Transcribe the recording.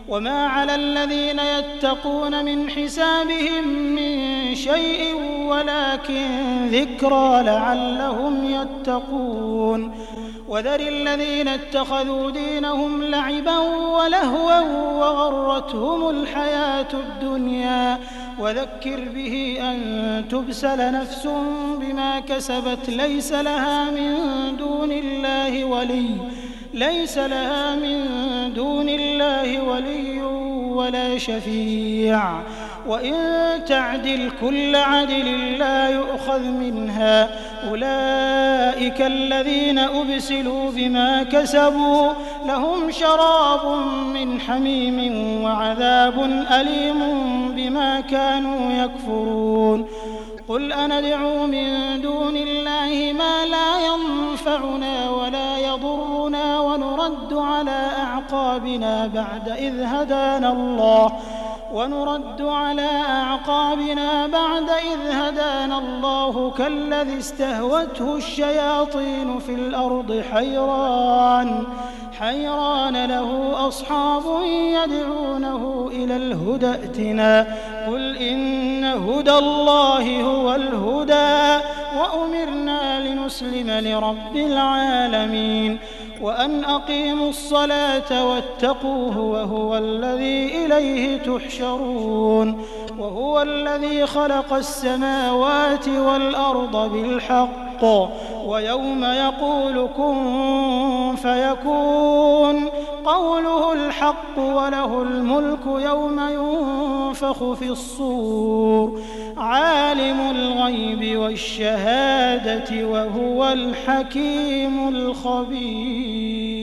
وما على الذين يتقون من حسابهم من شيء ولكن ذكرى لعلهم يتقون وذر الذين اتخذوا دينهم لعبا ولهوا وغرتهم الحياة الدنيا وذكر به أن تبسل نفس بما كسبت ليس لها من دون الله ولي ولا شفيع وإن تعدل كل عدل لا يؤخذ منها أولئك الذين أبسلوا بما كسبوا لهم شراب من حميم وعذاب أليم بما كانوا يكفرون قل أندعو من دون الله ما لا ينفعنا ولا يضرنا ونرد على أعقابنا بعد إذ هدانا الله كالذي استهوته الشياطين في الأرض حيران له أصحاب يدعونه إلى الهدى ائتنا قل إن هدى الله هو الهدى وأمرنا لنسلم لرب العالمين وأن أقيموا الصلاة واتقوه وهو الذي إليه تحشرون وهو الذي خلق السماوات والأرض بالحق ويوم يقول كن فيكون قوله الحق وله الملك يوم ينفخ في الصور عالم الغيب والشهادة وهو الحكيم الخبير.